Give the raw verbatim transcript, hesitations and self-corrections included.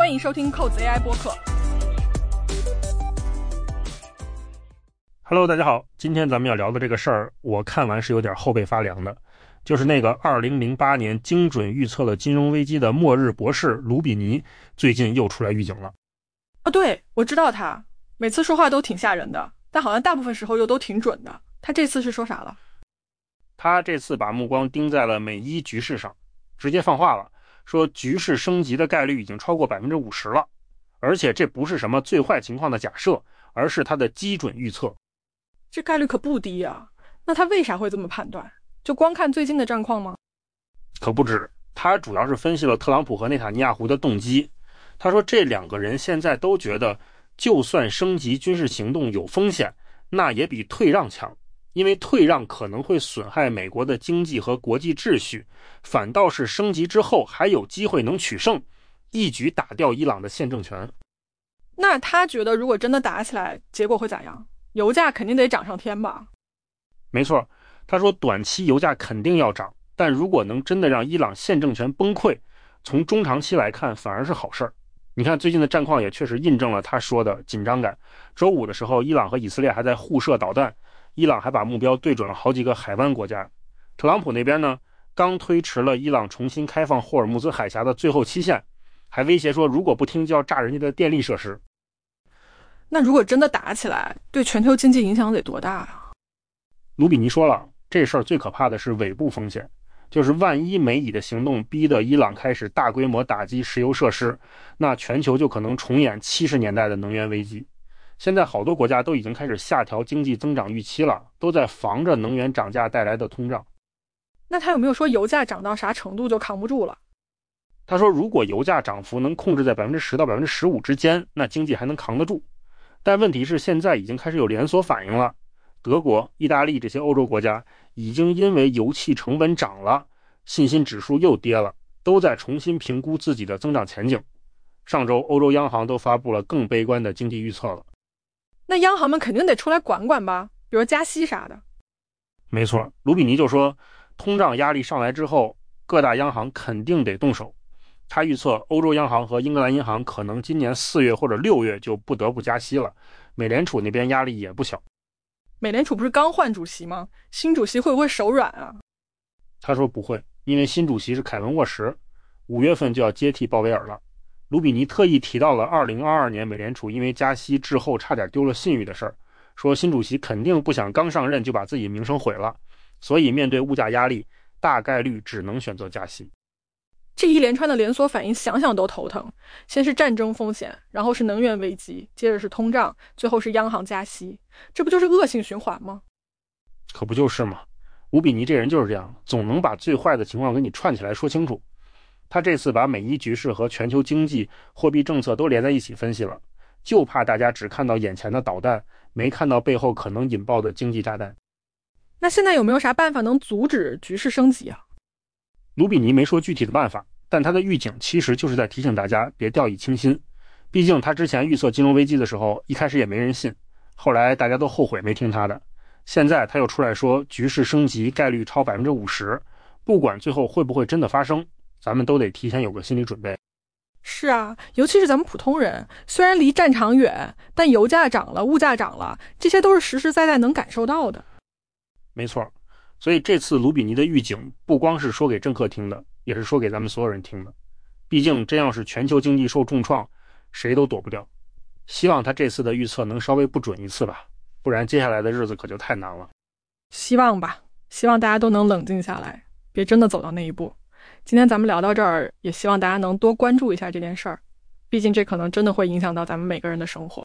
欢迎收听扣子 A I 播客。 Hello， 大家好，今天咱们要聊的这个事儿，我看完是有点后背发凉的，就是那个二零零八年精准预测了金融危机的末日博士卢比尼，最近又出来预警了。 哦，对，我知道他，每次说话都挺吓人的，但好像大部分时候又都挺准的。他这次是说啥了？ 他这次把目光盯在了美伊局势上，直接放话了，说局势升级的概率已经超过 百分之五十 了，而且这不是什么最坏情况的假设，而是他的基准预测。 这概率可不低啊，那他为啥会这么判断？就光看最近的战况吗？ 可不止，他主要是分析了特朗普和内塔尼亚胡的动机。他说这两个人现在都觉得，就算升级军事行动有风险，那也比退让强，因为退让可能会损害美国的经济和国际秩序，反倒是升级之后还有机会能取胜，一举打掉伊朗的现政权。 那他觉得如果真的打起来，结果会咋样？油价肯定得涨上天吧？ 没错，他说短期油价肯定要涨，但如果能真的让伊朗现政权崩溃，从中长期来看反而是好事儿。你看最近的战况也确实印证了他说的紧张感。周五的时候，伊朗和以色列还在互射导弹，伊朗还把目标对准了好几个海湾国家。特朗普那边呢，刚推迟了伊朗重新开放霍尔木兹海峡的最后期限，还威胁说如果不听就要炸人家的电力设施。 那如果真的打起来，对全球经济影响得多大啊？ 卢比尼说了，这事儿最可怕的是尾部风险，就是万一美以的行动逼得伊朗开始大规模打击石油设施，那全球就可能重演七十年代的能源危机。现在好多国家都已经开始下调经济增长预期了，都在防着能源涨价带来的通胀。 那他有没有说油价涨到啥程度就扛不住了？ 他说如果油价涨幅能控制在 百分之十 到 百分之十五 之间，那经济还能扛得住。但问题是现在已经开始有连锁反应了，德国、意大利这些欧洲国家已经因为油气成本涨了，信心指数又跌了，都在重新评估自己的增长前景。上周欧洲央行都发布了更悲观的经济预测了。 那央行们肯定得出来管管吧，比如加息啥的。 没错，卢比尼就说通胀压力上来之后，各大央行肯定得动手。他预测欧洲央行和英格兰银行可能今年四月或者六月就不得不加息了，美联储那边压力也不小。 美联储不是刚换主席吗？新主席会不会手软啊？ 他说不会，因为新主席是凯文沃什，五月份就要接替鲍威尔了。卢比尼特意提到了二零二二年美联储因为加息滞后差点丢了信誉的事儿，说新主席肯定不想刚上任就把自己名声毁了，所以面对物价压力，大概率只能选择加息。 这一连串的连锁反应想想都头疼，先是战争风险，然后是能源危机，接着是通胀，最后是央行加息，这不就是恶性循环吗？ 可不就是吗？卢比尼这人就是这样，总能把最坏的情况给你串起来说清楚。他这次把美伊局势和全球经济、货币政策都连在一起分析了，就怕大家只看到眼前的导弹，没看到背后可能引爆的经济炸弹。 那现在有没有啥办法能阻止局势升级啊？ 卢比尼没说具体的办法，但他的预警其实就是在提醒大家别掉以轻心。毕竟他之前预测金融危机的时候，一开始也没人信，后来大家都后悔没听他的。现在他又出来说局势升级概率超 百分之五十， 不管最后会不会真的发生，咱们都得提前有个心理准备。 是啊，尤其是咱们普通人，虽然离战场远，但油价涨了，物价涨了，这些都是实实在在能感受到的。 没错，所以这次卢比尼的预警不光是说给政客听的，也是说给咱们所有人听的。毕竟真要是全球经济受重创，谁都躲不掉。希望他这次的预测能稍微不准一次吧，不然接下来的日子可就太难了。 希望吧，希望大家都能冷静下来，别真的走到那一步。今天咱们聊到这儿，也希望大家能多关注一下这件事儿，毕竟这可能真的会影响到咱们每个人的生活。